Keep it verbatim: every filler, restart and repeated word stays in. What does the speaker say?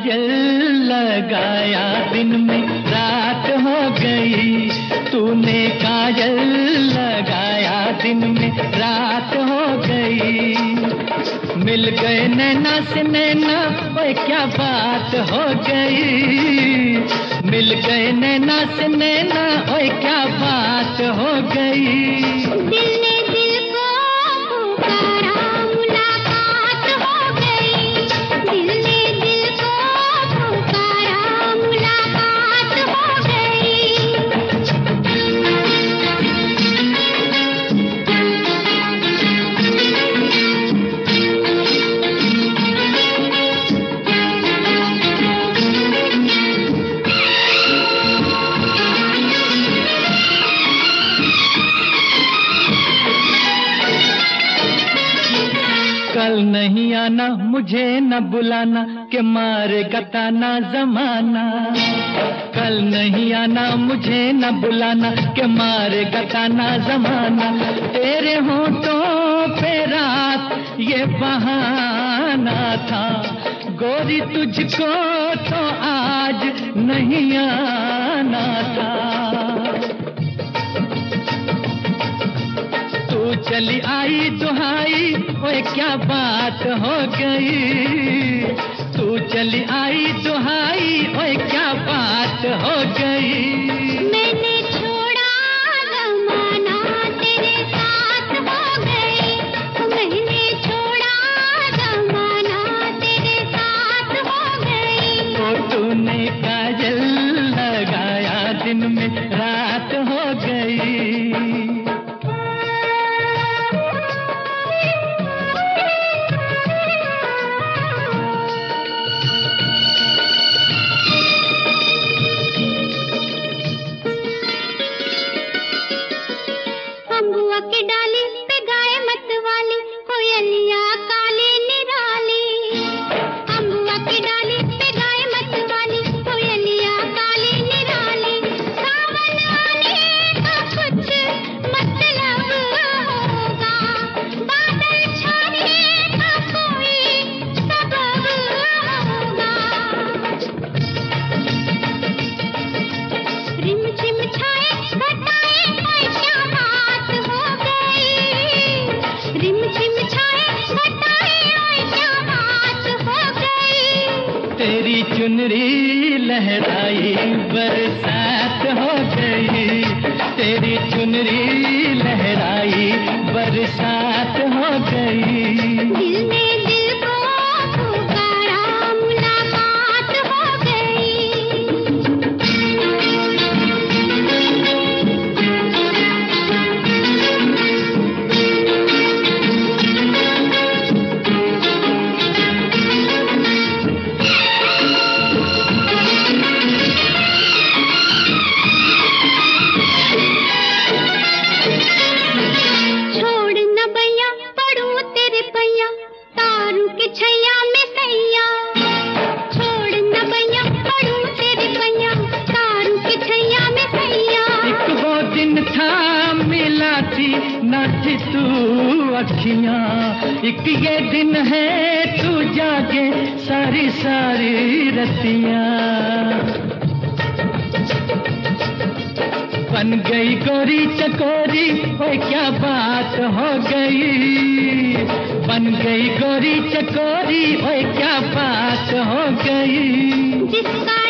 काजल लगाया दिन में रात हो गई, तूने काजल लगाया दिन में रात हो गई। मिल गए नैना से नैना, ओए क्या बात हो गई। मिल गए नैना से नैना, ओए क्या बात हो गई। दिल ने दिल को पुकारा, मुलाकात हो गई। दिल ने दिल को पुकारा, मुलाकात हो गई। कल नहीं आना, मुझे न बुलाना, के मारेगा ताना जमाना। कल नहीं आना, मुझे न बुलाना, के मारेगा ताना जमाना। तेरे होठों पे रात ये बहाना था, गोरी तुझको तो आज नहीं आना था। तू चली आई दुहाई, ओए क्या बात हो गई। तू चली आई दुहाई, ओए क्या बात हो गई। मैंने छोड़ा ज़माना, तेरे साथ हो गई। मैंने छोड़ा ज़माना, तेरे साथ हो गई। तो तूने काजल लगाया दिन में रात हो गई। अम्बुआ की डाली पे गाए मतवाली, कोयलिया काली निराली। अम्बुआ की डाली पे गाए मतवाली, कोयलिया काली निराली। सावन आने का कुछ मतलब होगा, बादल छाने का कोई सबब होगा। रिम झिम छाए घटाए, ओए क्या बात हो गई। रिम झिम छाए घटाए, ओए क्या बात हो गई। तेरी चुनरी लहराई बरसात हो गई। तेरी चुनरी लहराई बरसात हो गई। दिल ने दिल को पुकारा, मुलाकात हो गई। छोड़ न भैया पड़ूं तेरे पैया, तारू के छैया में सैया। छोड़ न भैया पड़ूं तेरे पैया, तारू के छैया में सैया। एक वो दिन था मिला थी न थी तू अखियां, एक ये दिन है तू जागे सारी सारी रतियां। बन गई गोरी चकोरी, ओए क्या बात हो गई। बन गई गोरी चकोरी, ओए क्या बात हो गई। जिसका